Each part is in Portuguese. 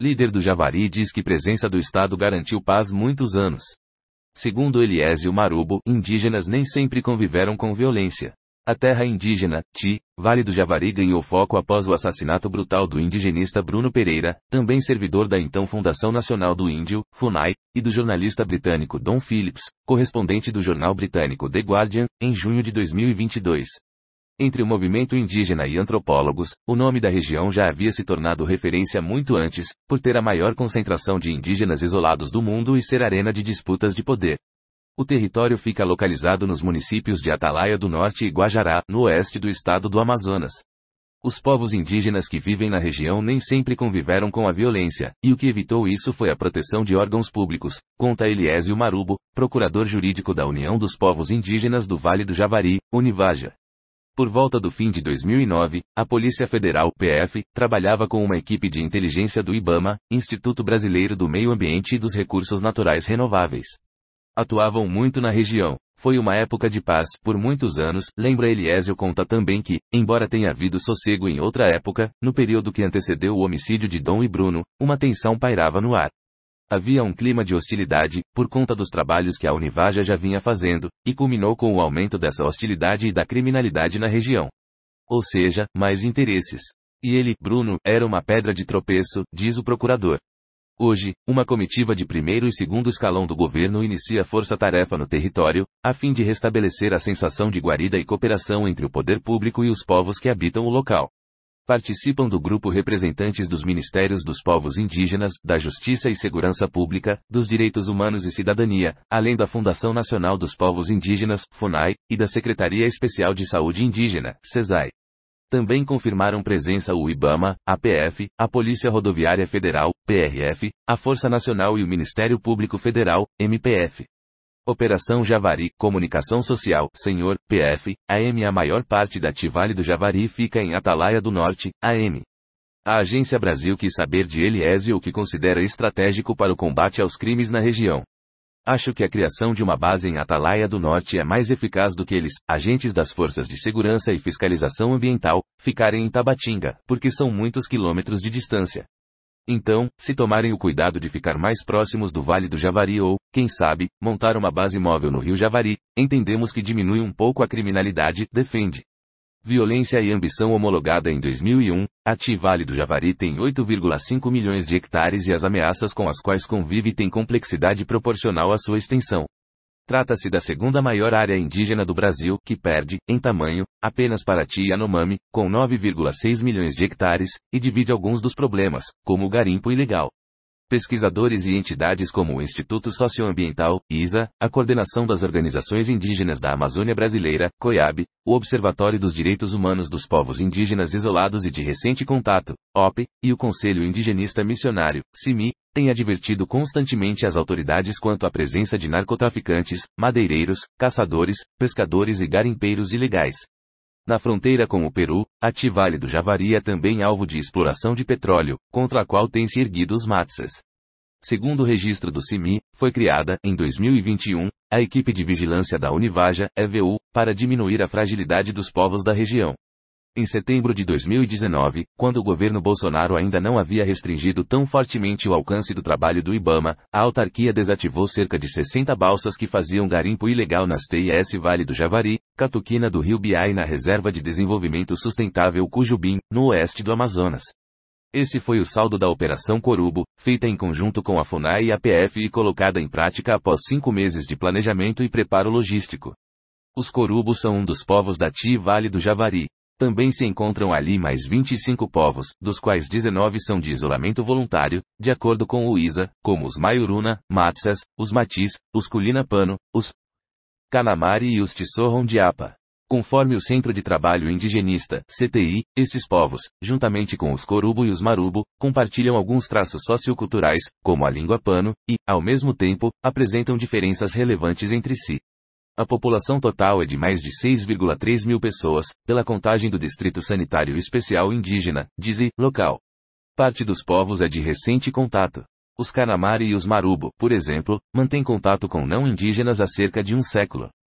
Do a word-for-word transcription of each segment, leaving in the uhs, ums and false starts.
líder do Javari, diz que presença do Estado garantiu paz muitos anos. Segundo Eliésio Marubo, indígenas nem sempre conviveram com violência. A terra indígena, Ti, Vale do Javari, ganhou foco após o assassinato brutal do indigenista Bruno Pereira, também servidor da então Fundação Nacional do Índio, FUNAI, e do jornalista britânico Don Phillips, correspondente do jornal britânico The Guardian, em junho de dois mil e vinte e dois. Entre o movimento indígena e antropólogos, o nome da região já havia se tornado referência muito antes, por ter a maior concentração de indígenas isolados do mundo e ser arena de disputas de poder. O território fica localizado nos municípios de Atalaia do Norte e Guajará, no oeste do estado do Amazonas. Os povos indígenas que vivem na região nem sempre conviveram com a violência, e o que evitou isso foi a proteção de órgãos públicos, conta Eliésio Marubo, procurador jurídico da União dos Povos Indígenas do Vale do Javari, Univaja. Por volta do fim de dois mil e nove, a Polícia Federal, P F, trabalhava com uma equipe de inteligência do IBAMA, Instituto Brasileiro do Meio Ambiente e dos Recursos Naturais Renováveis. Atuavam muito na região. Foi uma época de paz, por muitos anos, lembra Eliésio. Conta também que, embora tenha havido sossego em outra época, no período que antecedeu o homicídio de Dom e Bruno, uma tensão pairava no ar. Havia um clima de hostilidade, por conta dos trabalhos que a Univaja já vinha fazendo, e culminou com o aumento dessa hostilidade e da criminalidade na região. Ou seja, mais interesses. E ele, Bruno, era uma pedra de tropeço, diz o procurador. Hoje, uma comitiva de primeiro e segundo escalão do governo inicia força-tarefa no território, a fim de restabelecer a sensação de guarida e cooperação entre o poder público e os povos que habitam o local. Participam do grupo representantes dos Ministérios dos Povos Indígenas, da Justiça e Segurança Pública, dos Direitos Humanos e Cidadania, além da Fundação Nacional dos Povos Indígenas, FUNAI, e da Secretaria Especial de Saúde Indígena, SESAI. Também confirmaram presença o IBAMA, a P F, a Polícia Rodoviária Federal, P R F, a Força Nacional e o Ministério Público Federal, M P F. Operação Javari, Comunicação Social, Senhor, P F, A M. A maior parte da Ti Vale do Javari fica em Atalaia do Norte, A M. A Agência Brasil quis saber de Eliésio o que considera estratégico para o combate aos crimes na região. Acho que a criação de uma base em Atalaia do Norte é mais eficaz do que eles, agentes das Forças de Segurança e Fiscalização Ambiental, ficarem em Tabatinga, porque são muitos quilômetros de distância. Então, se tomarem o cuidado de ficar mais próximos do Vale do Javari ou, quem sabe, montar uma base móvel no Rio Javari, entendemos que diminui um pouco a criminalidade, defende. Violência e ambição. Homologada em dois mil e um, a Ti Vale do Javari tem oito vírgula cinco milhões de hectares e as ameaças com as quais convive têm complexidade proporcional à sua extensão. Trata-se da segunda maior área indígena do Brasil, que perde, em tamanho, apenas para Ti Yanomami, com nove vírgula seis milhões de hectares, e divide alguns dos problemas, como o garimpo ilegal. Pesquisadores e entidades como o Instituto Socioambiental, ISA, a Coordenação das Organizações Indígenas da Amazônia Brasileira, COIAB, o Observatório dos Direitos Humanos dos Povos Indígenas Isolados e de Recente Contato, O P, e o Conselho Indigenista Missionário, CIMI, têm advertido constantemente as autoridades quanto à presença de narcotraficantes, madeireiros, caçadores, pescadores e garimpeiros ilegais. Na fronteira com o Peru, a Ti Vale do Javari é também alvo de exploração de petróleo, contra a qual têm se erguido os matsas. Segundo o registro do CIMI, foi criada, em dois mil e vinte e um, a equipe de vigilância da Univaja, E V U, para diminuir a fragilidade dos povos da região. Em setembro de dois mil e dezenove, quando o governo Bolsonaro ainda não havia restringido tão fortemente o alcance do trabalho do IBAMA, a autarquia desativou cerca de sessenta balsas que faziam garimpo ilegal nas T I S Vale do Javari, Catuquina do Rio Biá e na Reserva de Desenvolvimento Sustentável Cujubim, no oeste do Amazonas. Esse foi o saldo da Operação Corubo, feita em conjunto com a FUNAI e a P F e colocada em prática após cinco meses de planejamento e preparo logístico. Os Corubos são um dos povos da Ti Vale do Javari. Também se encontram ali mais vinte e cinco povos, dos quais dezenove são de isolamento voluntário, de acordo com o ISA, como os Maiuruna, Matsas, os Matis, os Culinapano, os Canamari e os Tissorrondiapa. Conforme o Centro de Trabalho Indigenista, C T I, esses povos, juntamente com os Corubo e os Marubo, compartilham alguns traços socioculturais, como a língua pano, e, ao mesmo tempo, apresentam diferenças relevantes entre si. A população total é de mais de seis vírgula três mil pessoas, pela contagem do Distrito Sanitário Especial Indígena, D I S I, local. Parte dos povos é de recente contato. Os Canamari e os Marubo, por exemplo, mantêm contato com não indígenas há cerca de um século.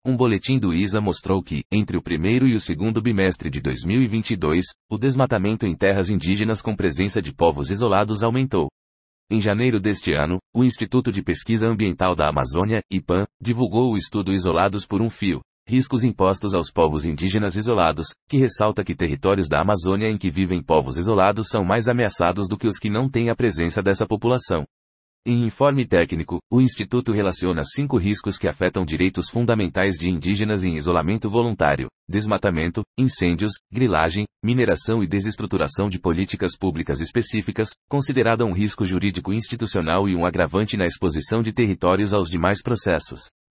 Um boletim do I S A mostrou que, entre o primeiro e o segundo bimestre de dois mil e vinte e dois, o desmatamento em terras indígenas com presença de povos isolados aumentou. Em janeiro deste ano, o Instituto de Pesquisa Ambiental da Amazônia, IPAM, divulgou o estudo Isolados por um Fio: Riscos impostos aos povos indígenas isolados, que ressalta que territórios da Amazônia em que vivem povos isolados são mais ameaçados do que os que não têm a presença dessa população. Em informe técnico, o Instituto relaciona cinco riscos que afetam direitos fundamentais de indígenas em isolamento voluntário: desmatamento, incêndios, grilagem, mineração e desestruturação de políticas públicas específicas, considerada um risco jurídico institucional e um agravante na exposição de territórios aos demais processos.